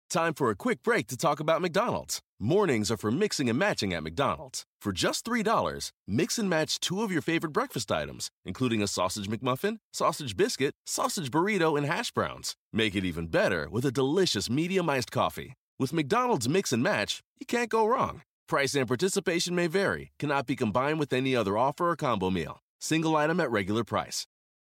Time for a quick break to talk about McDonald's. Mornings are for mixing and matching at McDonald's. For just $3, mix and match 2 of your favorite breakfast items, including a sausage McMuffin, sausage biscuit, sausage burrito, and hash browns. Make it even better with a delicious medium iced coffee. With McDonald's Mix and Match, you can't go wrong. Price and participation may vary. Cannot be combined with any other offer or combo meal. Single item at regular price.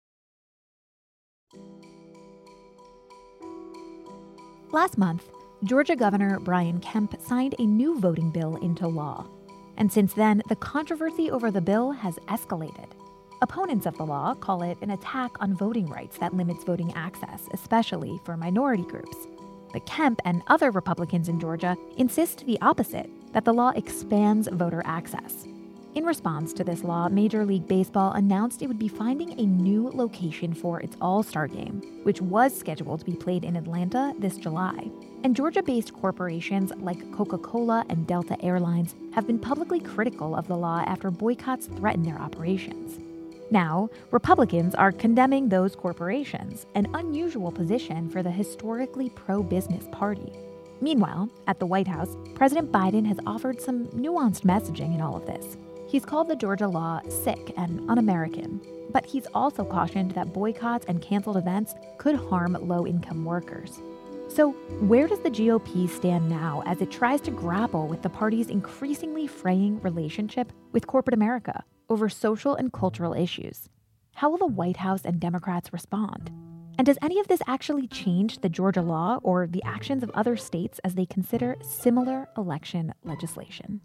Last month, Georgia Governor Brian Kemp signed a new voting bill into law. And since then, the controversy over the bill has escalated. Opponents of the law call it an attack on voting rights that limits voting access, especially for minority groups. But Kemp and other Republicans in Georgia insist the opposite, that the law expands voter access. In response to this law, Major League Baseball announced it would be finding a new location for its All-Star Game, which was scheduled to be played in Atlanta this July. And Georgia-based corporations like Coca-Cola and Delta Airlines have been publicly critical of the law after boycotts threatened their operations. Now, Republicans are condemning those corporations, an unusual position for the historically pro-business party. Meanwhile, at the White House, President Biden has offered some nuanced messaging in all of this. He's called the Georgia law sick and un-American, but he's also cautioned that boycotts and canceled events could harm low-income workers. So where does the GOP stand now as it tries to grapple with the party's increasingly fraying relationship with corporate America over social and cultural issues? How will the White House and Democrats respond? And does any of this actually change the Georgia law or the actions of other states as they consider similar election legislation?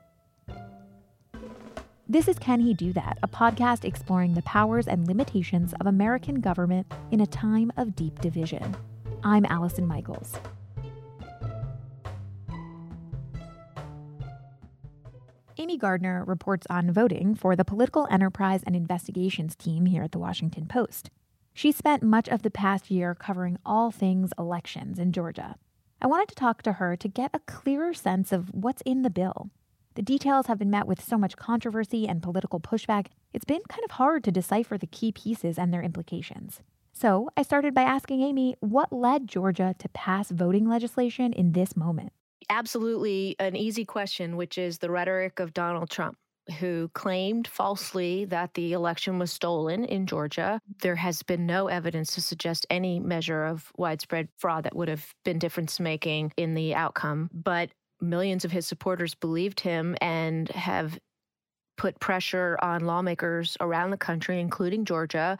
This is Can He Do That, a podcast exploring the powers and limitations of American government in a time of deep division. I'm Allison Michaels. Amy Gardner reports on voting for the Political Enterprise and Investigations team here at the Washington Post. She spent much of the past year covering all things elections in Georgia. I wanted to talk to her to get a clearer sense of what's in the bill. The details have been met with so much controversy and political pushback, it's been kind of hard to decipher the key pieces and their implications. So I started by asking Amy what led Georgia to pass voting legislation in this moment. Absolutely an easy question, which is the rhetoric of Donald Trump, who claimed falsely that the election was stolen in Georgia. There has been no evidence to suggest any measure of widespread fraud that would have been difference-making in the outcome. But millions of his supporters believed him and have put pressure on lawmakers around the country, including Georgia,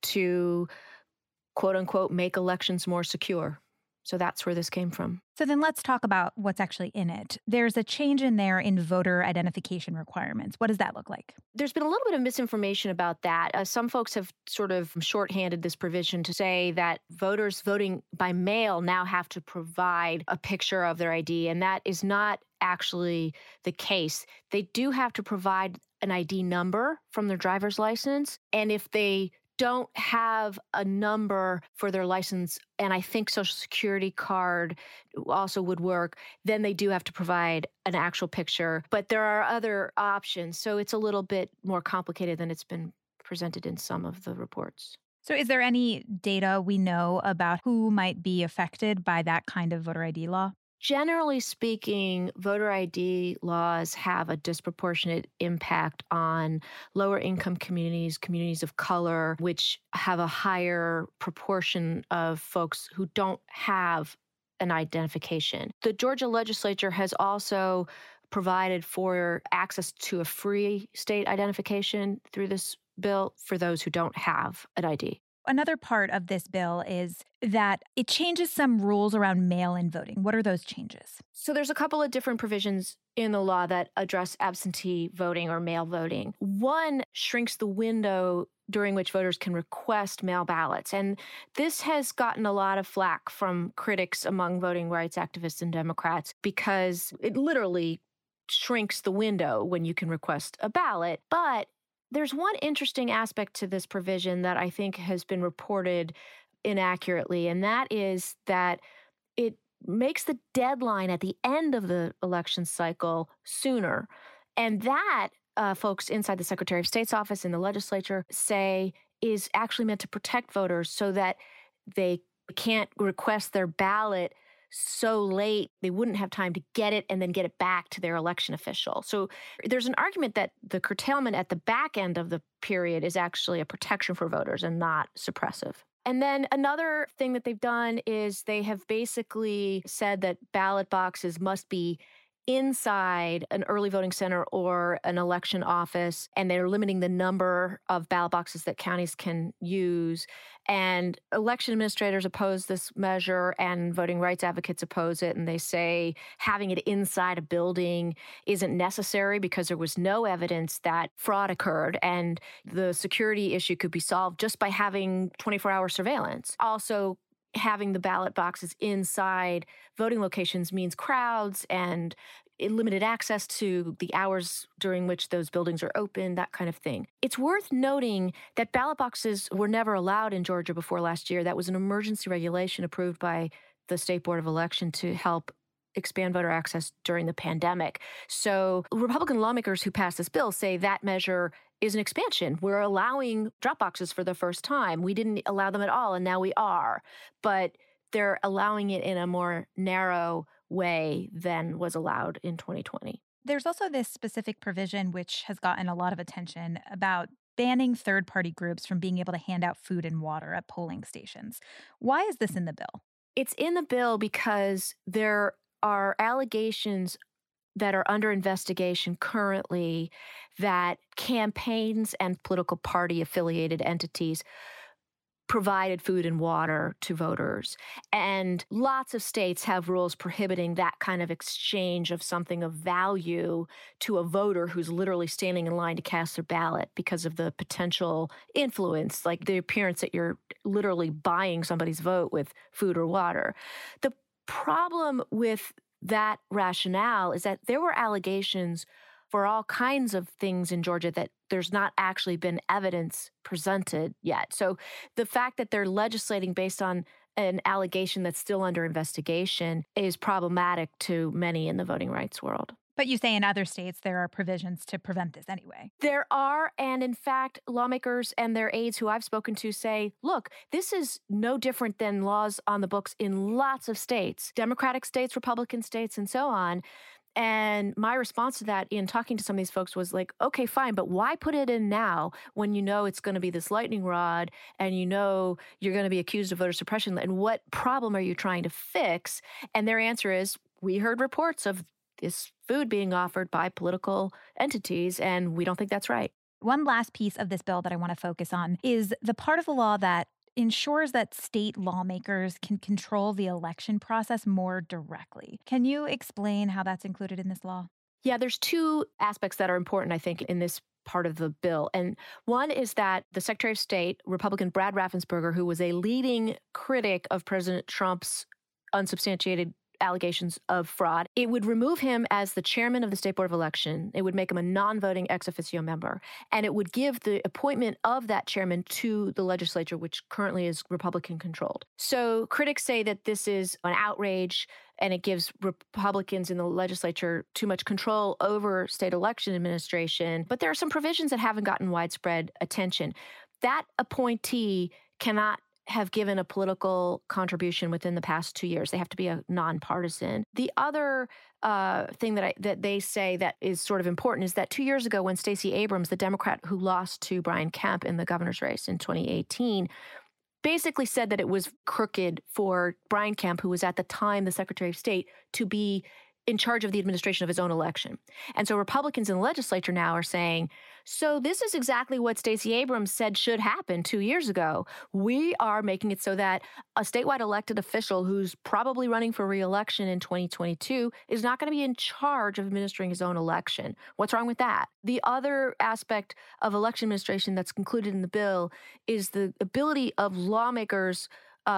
to, quote unquote, make elections more secure. So that's where this came from. So then let's talk about what's actually in it. There's a change in there in voter identification requirements. What does that look like? There's been a little bit of misinformation about that. Some folks have sort of shorthanded this provision to say that voters voting by mail now have to provide a picture of their ID, and that is not actually the case. They do have to provide an ID number from their driver's license, and if they don't have a number for their license, and I think Social Security card also would work, then they do have to provide an actual picture. But there are other options, so it's a little bit more complicated than it's been presented in some of the reports. So is there any data we know about who might be affected by that kind of voter ID law? Generally speaking, voter ID laws have a disproportionate impact on lower income communities, communities of color, which have a higher proportion of folks who don't have an identification. The Georgia legislature has also provided for access to a free state identification through this bill for those who don't have an ID. Another part of this bill is that it changes some rules around mail-in voting. What are those changes? So there's a couple of different provisions in the law that address absentee voting or mail voting. One shrinks the window during which voters can request mail ballots. And this has gotten a lot of flack from critics among voting rights activists and Democrats because it literally shrinks the window when you can request a ballot. But there's one interesting aspect to this provision that I think has been reported inaccurately, and that is that it makes the deadline at the end of the election cycle sooner. And that, folks inside the Secretary of State's office in the legislature say is actually meant to protect voters so that they can't request their ballot so late they wouldn't have time to get it and then get it back to their election official. So there's an argument that the curtailment at the back end of the period is actually a protection for voters and not suppressive. And then another thing that they've done is they have basically said that ballot boxes must be inside an early voting center or an election office, and they're limiting the number of ballot boxes that counties can use. And election administrators oppose this measure, and voting rights advocates oppose it. And they say having it inside a building isn't necessary because there was no evidence that fraud occurred, and the security issue could be solved just by having 24-hour surveillance. Also, having the ballot boxes inside voting locations means crowds and limited access to the hours during which those buildings are open, that kind of thing. It's worth noting that ballot boxes were never allowed in Georgia before last year. That was an emergency regulation approved by the State Board of Election to help expand voter access during the pandemic. So Republican lawmakers who passed this bill say that measure is an expansion. We're allowing drop boxes for the first time. We didn't allow them at all, and now we are. But they're allowing it in a more narrow way than was allowed in 2020. There's also this specific provision which has gotten a lot of attention about banning third-party groups from being able to hand out food and water at polling stations. Why is this in the bill? It's in the bill because there are allegations that are under investigation currently that campaigns and political party affiliated entities provided food and water to voters. And lots of states have rules prohibiting that kind of exchange of something of value to a voter who's literally standing in line to cast their ballot because of the potential influence, like the appearance that you're literally buying somebody's vote with food or water. The problem with that rationale is that there were allegations for all kinds of things in Georgia that there's not actually been evidence presented yet. So the fact that they're legislating based on an allegation that's still under investigation is problematic to many in the voting rights world. But you say in other states there are provisions to prevent this anyway. There are, and in fact, lawmakers and their aides who I've spoken to say, look, this is no different than laws on the books in lots of states, Democratic states, Republican states, and so on. And my response to that in talking to some of these folks was like, okay, fine, but why put it in now when you know it's going to be this lightning rod and you know you're going to be accused of voter suppression? And what problem are you trying to fix? And their answer is, we heard reports of this food being offered by political entities, and we don't think that's right. One last piece of this bill that I want to focus on is the part of the law that ensures that state lawmakers can control the election process more directly. Can you explain how that's included in this law? Yeah, there's two aspects that are important, I think, in this part of the bill. And one is that the Secretary of State, Republican Brad Raffensperger, who was a leading critic of President Trump's unsubstantiated allegations of fraud, it would remove him as the chairman of the State Board of Election. It would make him a non-voting ex officio member. And it would give the appointment of that chairman to the legislature, which currently is Republican controlled. So critics say that this is an outrage and it gives Republicans in the legislature too much control over state election administration. But there are some provisions that haven't gotten widespread attention. That appointee cannot have given a political contribution within the past 2 years. They have to be a nonpartisan. The other thing that they say that is sort of important is that 2 years ago when Stacey Abrams, the Democrat who lost to Brian Kemp in the governor's race in 2018, basically said that it was crooked for Brian Kemp, who was at the time the Secretary of State, to be in charge of the administration of his own election. And so Republicans in the legislature now are saying, so this is exactly what Stacey Abrams said should happen 2 years ago. We are making it so that a statewide elected official who's probably running for re-election in 2022 is not going to be in charge of administering his own election. What's wrong with that? The other aspect of election administration that's included in the bill is the ability of lawmakers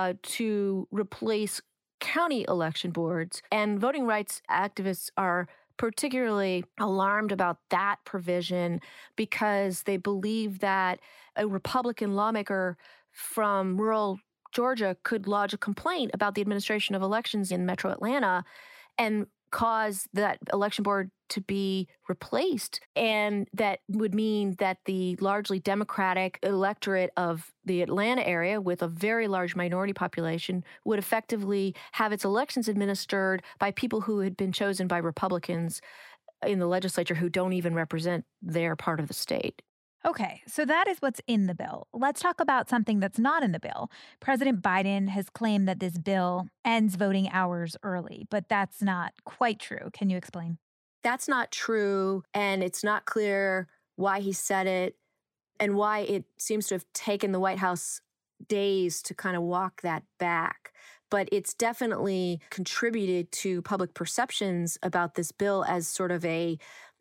to replace county election boards, and voting rights activists are particularly alarmed about that provision because they believe that a Republican lawmaker from rural Georgia could lodge a complaint about the administration of elections in Metro Atlanta, and cause that election board to be replaced. And that would mean that the largely Democratic electorate of the Atlanta area, with a very large minority population, would effectively have its elections administered by people who had been chosen by Republicans in the legislature who don't even represent their part of the state. Okay, so that is what's in the bill. Let's talk about something that's not in the bill. President Biden has claimed that this bill ends voting hours early, but that's not quite true. Can you explain? That's not true, and it's not clear why he said it and why it seems to have taken the White House days to kind of walk that back. But it's definitely contributed to public perceptions about this bill as sort of a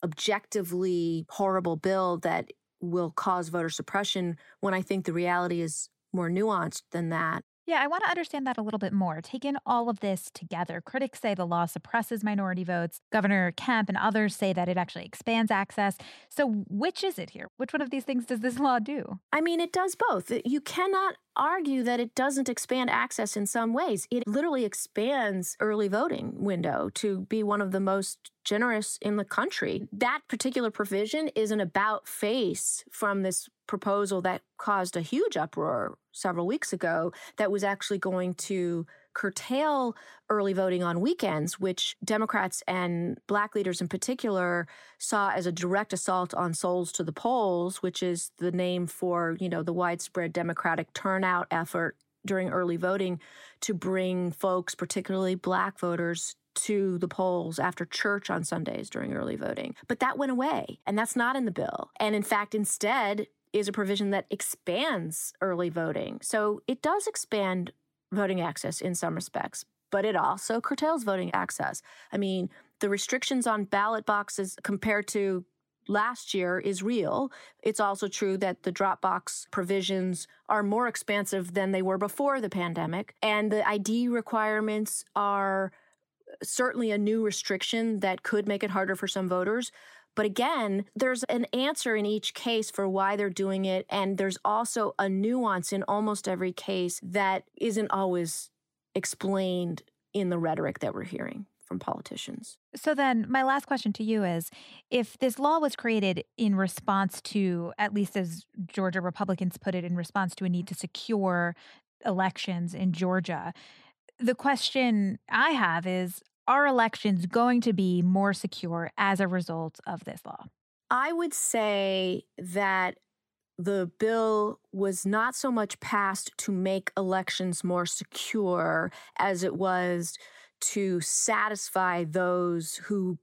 objectively horrible bill that will cause voter suppression, when I think the reality is more nuanced than that. Yeah, I want to understand that a little bit more. Taking all of this together, critics say the law suppresses minority votes. Governor Kemp and others say that it actually expands access. So which is it here? Which one of these things does this law do? I mean, it does both. You cannot argue that it doesn't expand access in some ways. It literally expands early voting window to be one of the most generous in the country. That particular provision is an about face from this proposal that caused a huge uproar several weeks ago that was actually going to curtail early voting on weekends, which Democrats and Black leaders in particular saw as a direct assault on souls to the polls, which is the name for, the widespread Democratic turnout effort during early voting to bring folks, particularly Black voters, to the polls after church on Sundays during early voting. But that went away, and that's not in the bill. And in fact, instead is a provision that expands early voting. So it does expand voting access in some respects, but it also curtails voting access. I mean, the restrictions on ballot boxes compared to last year is real. It's also true that the drop box provisions are more expansive than they were before the pandemic. And the ID requirements are certainly a new restriction that could make it harder for some voters. But again, there's an answer in each case for why they're doing it. And there's also a nuance in almost every case that isn't always explained in the rhetoric that we're hearing from politicians. So then my last question to you is, if this law was created in response to, at least as Georgia Republicans put it, in response to a need to secure elections in Georgia, the question I have is, are elections going to be more secure as a result of this law? I would say that the bill was not so much passed to make elections more secure as it was to satisfy those who,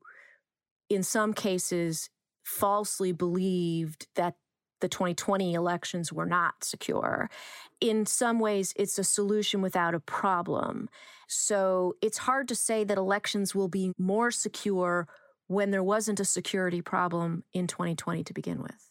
in some cases, falsely believed that the 2020 elections were not secure. In some ways, it's a solution without a problem. So it's hard to say that elections will be more secure when there wasn't a security problem in 2020 to begin with.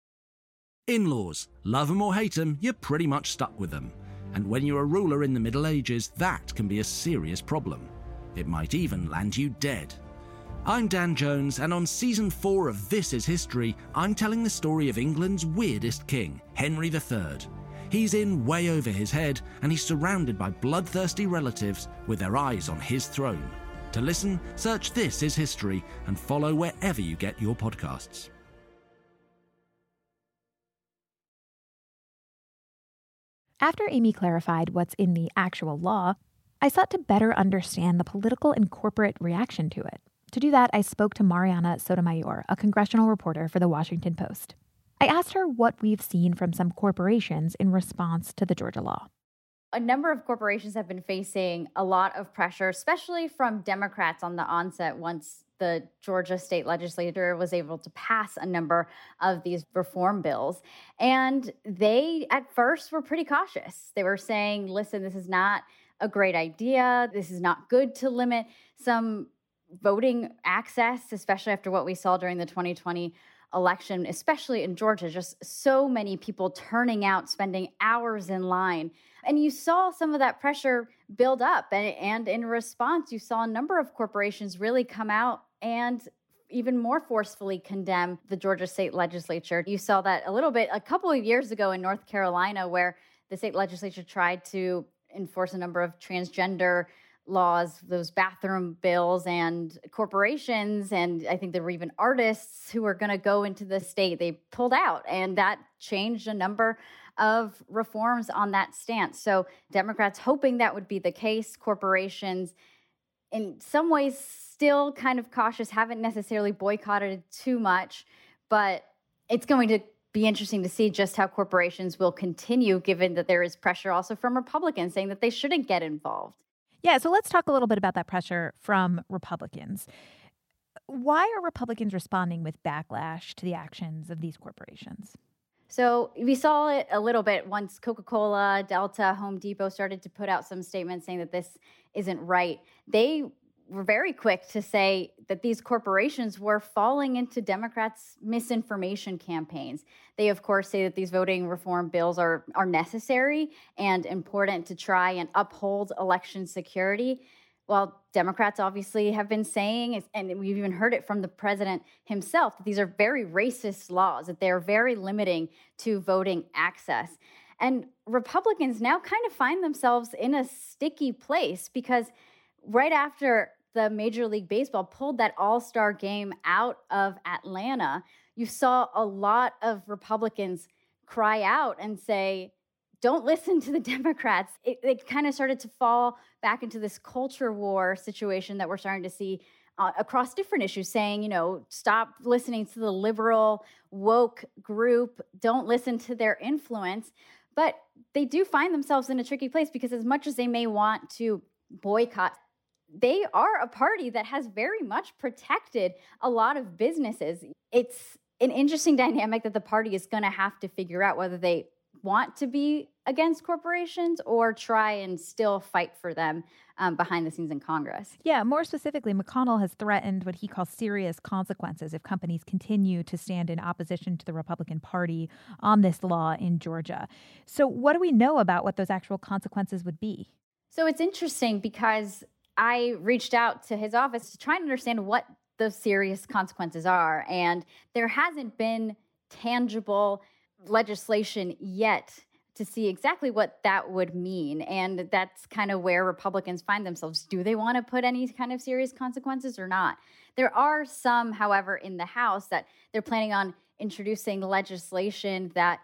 In-laws, love them or hate them, you're pretty much stuck with them. And when you're a ruler in the Middle Ages, that can be a serious problem. It might even land you dead. I'm Dan Jones, and on Season 4 of This Is History, I'm telling the story of England's weirdest king, Henry III. He's in way over his head, and he's surrounded by bloodthirsty relatives with their eyes on his throne. To listen, search This Is History and follow wherever you get your podcasts. After Amy clarified what's in the actual law, I sought to better understand the political and corporate reaction to it. To do that, I spoke to Mariana Sotomayor, a congressional reporter for The Washington Post. I asked her what we've seen from some corporations in response to the Georgia law. A number of corporations have been facing a lot of pressure, especially from Democrats on the onset once the Georgia state legislature was able to pass a number of these reform bills. And they, at first, were pretty cautious. They were saying, listen, this is not a great idea. This is not good to limit some voting access, especially after what we saw during the 2020 election, especially in Georgia, just so many people turning out, spending hours in line. And you saw some of that pressure build up. And in response, you saw a number of corporations really come out and even more forcefully condemn the Georgia state legislature. You saw that a couple of years ago in North Carolina, where the state legislature tried to enforce a number of transgender laws, those bathroom bills, and corporations. And I think there were even artists who were going to go into the state. They pulled out, and that changed a number of reforms on that stance. So Democrats hoping that would be the case. Corporations, in some ways, still kind of cautious, haven't necessarily boycotted too much, but it's going to be interesting to see just how corporations will continue, given that there is pressure also from Republicans saying that they shouldn't get involved. Yeah, so let's talk a little bit about that pressure from Republicans. Why are Republicans responding with backlash to the actions of these corporations? So we saw it a little bit once Coca-Cola, Delta, Home Depot started to put out some statements saying that this isn't right. They were very quick to say that these corporations were falling into Democrats' misinformation campaigns. They, of course, say that these voting reform bills are necessary and important to try and uphold election security. Well, Democrats obviously have been saying, and we've even heard it from the president himself, that these are very racist laws, that they're very limiting to voting access. And Republicans now kind of find themselves in a sticky place because right after the Major League Baseball pulled that all-star game out of Atlanta, you saw a lot of Republicans cry out and say, don't listen to the Democrats. It kind of started to fall back into this culture war situation that we're starting to see across different issues, saying, stop listening to the liberal woke group. Don't listen to their influence. But they do find themselves in a tricky place because as much as they may want to boycott, they are a party that has very much protected a lot of businesses. It's an interesting dynamic that the party is going to have to figure out whether they want to be against corporations or try and still fight for them behind the scenes in Congress. Yeah, more specifically, McConnell has threatened what he calls serious consequences if companies continue to stand in opposition to the Republican Party on this law in Georgia. So what do we know about what those actual consequences would be? So it's interesting because I reached out to his office to try and understand what those serious consequences are. And there hasn't been tangible legislation yet to see exactly what that would mean. And that's kind of where Republicans find themselves. Do they want to put any kind of serious consequences or not? There are some, however, in the House that they're planning on introducing legislation that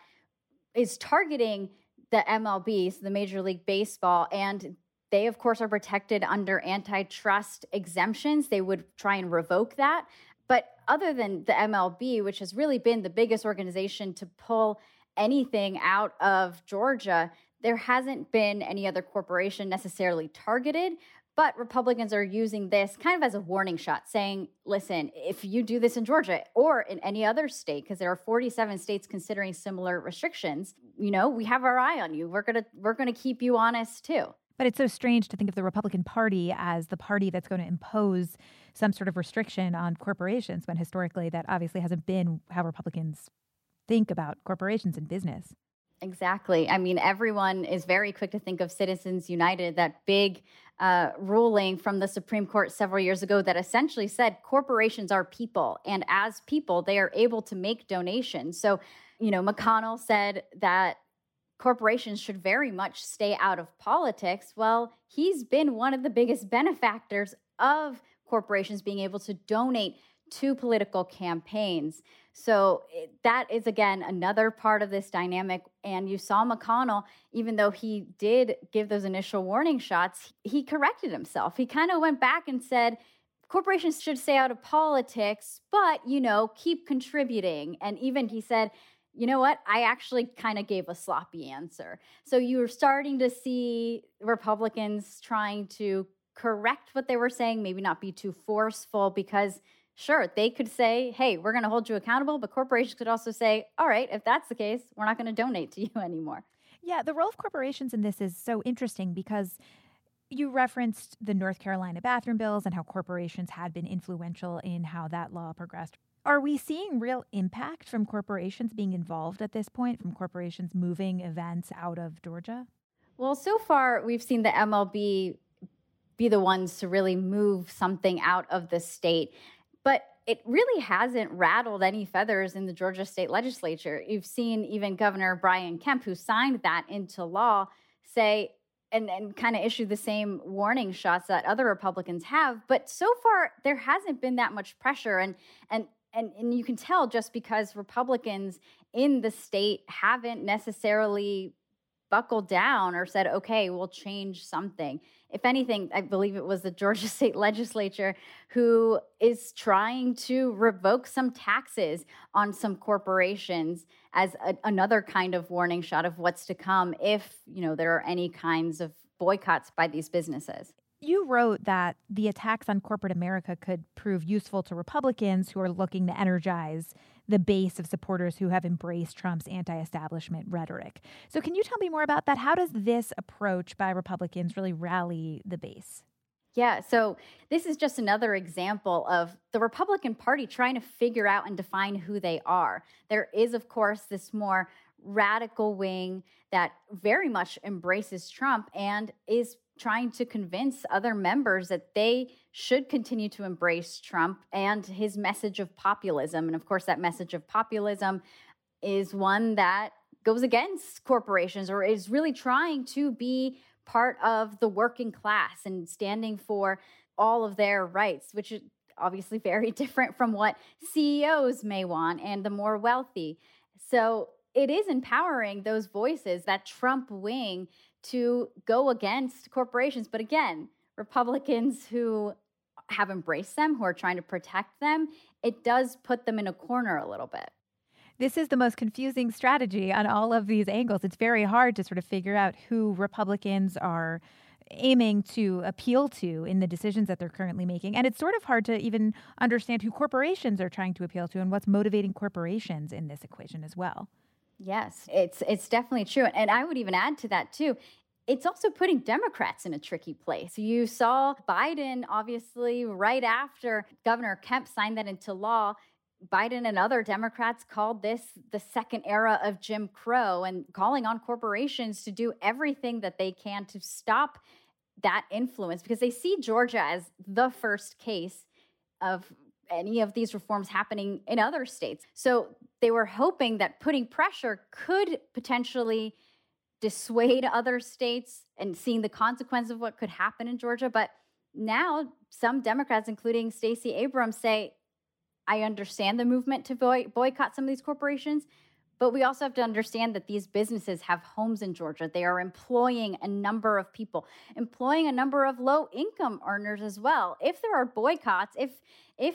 is targeting the MLB, so the Major League Baseball, and they, of course, are protected under antitrust exemptions. They would try and revoke that. But other than the MLB, which has really been the biggest organization to pull anything out of Georgia, there hasn't been any other corporation necessarily targeted. But Republicans are using this kind of as a warning shot, saying, listen, if you do this in Georgia or in any other state, because there are 47 states considering similar restrictions, we have our eye on you. We're gonna keep you honest, too. But it's so strange to think of the Republican Party as the party that's going to impose some sort of restriction on corporations when historically that obviously hasn't been how Republicans think about corporations and business. Exactly. I mean, everyone is very quick to think of Citizens United, that big ruling from the Supreme Court several years ago that essentially said corporations are people. And as people, they are able to make donations. So, McConnell said that corporations should very much stay out of politics. Well, he's been one of the biggest benefactors of corporations being able to donate to political campaigns. So that is, again, another part of this dynamic. And you saw McConnell, even though he did give those initial warning shots, he corrected himself. He kind of went back and said, corporations should stay out of politics, but, keep contributing. And even he said, you know what? I actually kind of gave a sloppy answer. So you were starting to see Republicans trying to correct what they were saying, maybe not be too forceful, because sure, they could say, hey, we're going to hold you accountable, but corporations could also say, all right, if that's the case, we're not going to donate to you anymore. Yeah, the role of corporations in this is so interesting because you referenced the North Carolina bathroom bills and how corporations had been influential in how that law progressed. Are we seeing real impact from corporations being involved at this point, from corporations moving events out of Georgia? Well, so far, we've seen the MLB be the ones to really move something out of the state. But it really hasn't rattled any feathers in the Georgia state legislature. You've seen even Governor Brian Kemp, who signed that into law, say, and kind of issue the same warning shots that other Republicans have. But so far, there hasn't been that much pressure. And you can tell just because Republicans in the state haven't necessarily buckled down or said, okay, we'll change something. If anything, I believe it was the Georgia state legislature who is trying to revoke some taxes on some corporations as another kind of warning shot of what's to come if, there are any kinds of boycotts by these businesses. You wrote that the attacks on corporate America could prove useful to Republicans who are looking to energize the base of supporters who have embraced Trump's anti-establishment rhetoric. So can you tell me more about that? How does this approach by Republicans really rally the base? Yeah, so this is just another example of the Republican Party trying to figure out and define who they are. There is, of course, this more radical wing that very much embraces Trump and is trying to convince other members that they should continue to embrace Trump and his message of populism. And of course, that message of populism is one that goes against corporations or is really trying to be part of the working class and standing for all of their rights, which is obviously very different from what CEOs may want and the more wealthy. So it is empowering those voices, that Trump wing, to go against corporations. But again, Republicans who have embraced them, who are trying to protect them, it does put them in a corner a little bit. This is the most confusing strategy on all of these angles. It's very hard to sort of figure out who Republicans are aiming to appeal to in the decisions that they're currently making. And it's sort of hard to even understand who corporations are trying to appeal to and what's motivating corporations in this equation as well. Yes, it's definitely true. And I would even add to that, too. It's also putting Democrats in a tricky place. You saw Biden, obviously, right after Governor Kemp signed that into law. Biden and other Democrats called this the second era of Jim Crow and calling on corporations to do everything that they can to stop that influence because they see Georgia as the first case of any of these reforms happening in other states. So they were hoping that putting pressure could potentially dissuade other states and seeing the consequence of what could happen in Georgia. But now some Democrats, including Stacey Abrams, say, I understand the movement to boycott some of these corporations, but we also have to understand that these businesses have homes in Georgia. They are employing a number of people, employing a number of low-income earners as well. If there are boycotts, if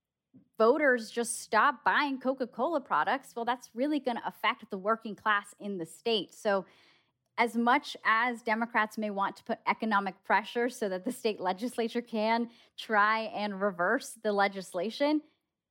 voters just stop buying Coca-Cola products, well, that's really going to affect the working class in the state. So as much as Democrats may want to put economic pressure so that the state legislature can try and reverse the legislation,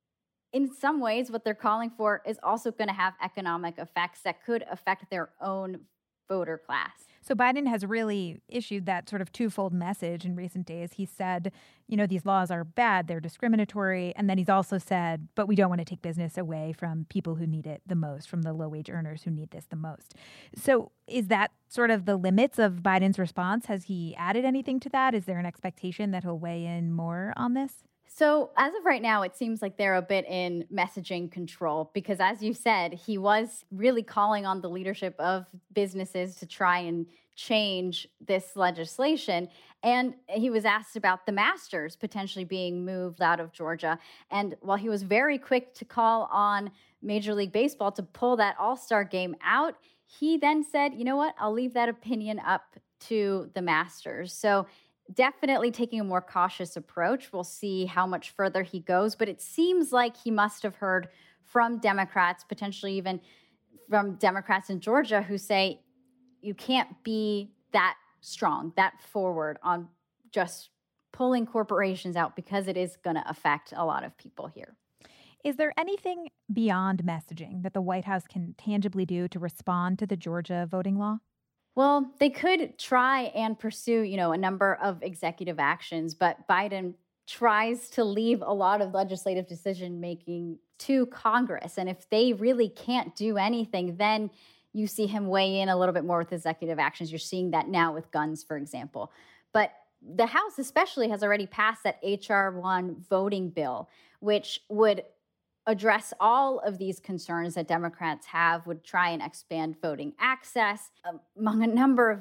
in some ways, what they're calling for is also going to have economic effects that could affect their own voter class. So Biden has really issued that sort of twofold message in recent days. He said, these laws are bad, they're discriminatory. And then he's also said, but we don't want to take business away from people who need it the most, from the low-wage earners who need this the most. So is that sort of the limits of Biden's response? Has he added anything to that? Is there an expectation that he'll weigh in more on this? So as of right now, it seems like they're a bit in messaging control because, as you said, he was really calling on the leadership of businesses to try and change this legislation. And he was asked about the Masters potentially being moved out of Georgia. And while he was very quick to call on Major League Baseball to pull that All-Star game out, he then said, you know what, I'll leave that opinion up to the Masters. So definitely taking a more cautious approach. We'll see how much further he goes, but it seems like he must have heard from Democrats, potentially even from Democrats in Georgia, who say you can't be that strong, that forward on just pulling corporations out because it is going to affect a lot of people here. Is there anything beyond messaging that the White House can tangibly do to respond to the Georgia voting law? Well, they could try and pursue, a number of executive actions, but Biden tries to leave a lot of legislative decision-making to Congress. And if they really can't do anything, then you see him weigh in a little bit more with executive actions. You're seeing that now with guns, for example. But the House especially has already passed that H.R. 1 voting bill, which would address all of these concerns that Democrats have, would try and expand voting access, among a number of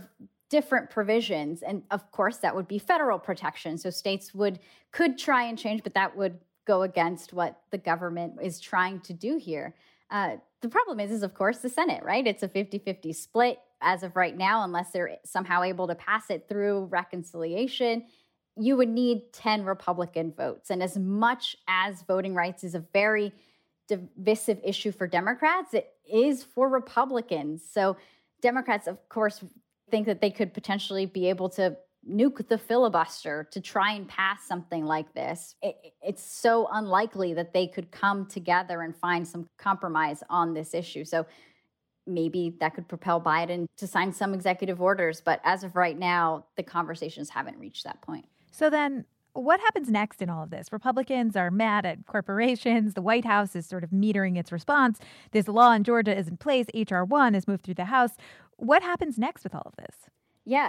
different provisions. And of course, that would be federal protection. So states could try and change, but that would go against what the government is trying to do here. The problem is, of course, the Senate, right? It's a 50-50 split as of right now, unless they're somehow able to pass it through reconciliation. You would need 10 Republican votes. And as much as voting rights is a very divisive issue for Democrats, it is for Republicans. So Democrats, of course, think that they could potentially be able to nuke the filibuster to try and pass something like this. It's so unlikely that they could come together and find some compromise on this issue. So maybe that could propel Biden to sign some executive orders. But as of right now, the conversations haven't reached that point. So then what happens next in all of this? Republicans are mad at corporations. The White House is sort of metering its response. This law in Georgia is in place. H.R. 1 has moved through the House. What happens next with all of this? Yeah,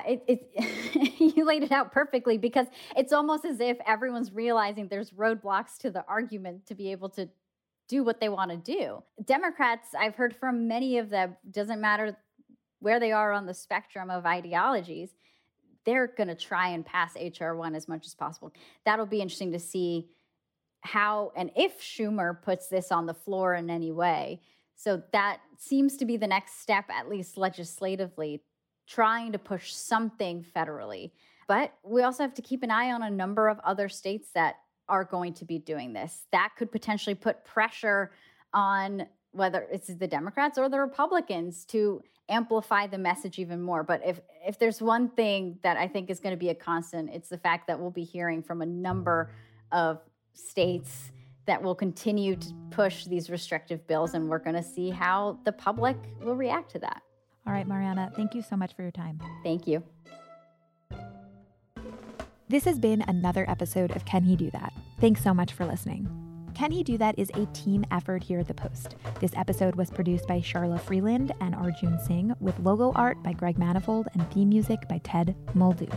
you laid it out perfectly, because it's almost as if everyone's realizing there's roadblocks to the argument to be able to do what they want to do. Democrats, I've heard from many of them, doesn't matter where they are on the spectrum of ideologies, they're going to try and pass H.R. 1 as much as possible. That'll be interesting to see how and if Schumer puts this on the floor in any way. So that seems to be the next step, at least legislatively, trying to push something federally. But we also have to keep an eye on a number of other states that are going to be doing this. That could potentially put pressure on whether it's the Democrats or the Republicans to amplify the message even more. But if there's one thing that I think is going to be a constant, it's the fact that we'll be hearing from a number of states that will continue to push these restrictive bills, and we're going to see how the public will react to that. All right, Mariana, thank you so much for your time. Thank you. This has been another episode of Can He Do That? Thanks so much for listening. Can He Do That is a team effort here at The Post. This episode was produced by Sharla Freeland and Arjun Singh, with logo art by Greg Manifold and theme music by Ted Muldoon.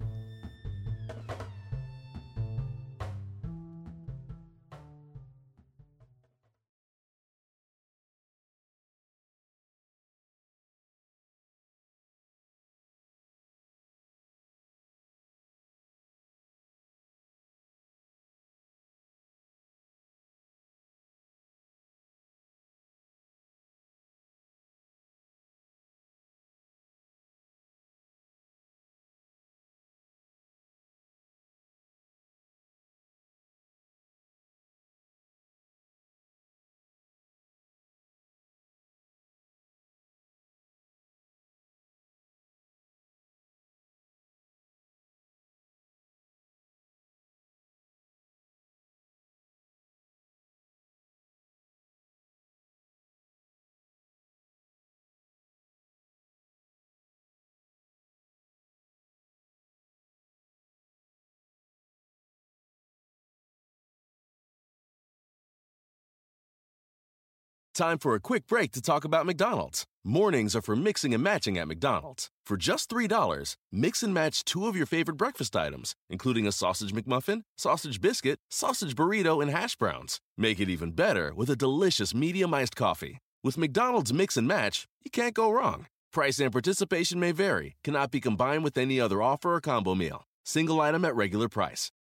Time for a quick break to talk about McDonald's. Mornings are for mixing and matching at McDonald's. For just $3, mix and match 2 of your favorite breakfast items, including a sausage McMuffin, sausage biscuit, sausage burrito, and hash browns. Make it even better with a delicious medium iced coffee. With McDonald's Mix and Match, you can't go wrong. Price and participation may vary, cannot be combined with any other offer or combo meal. Single item at regular price.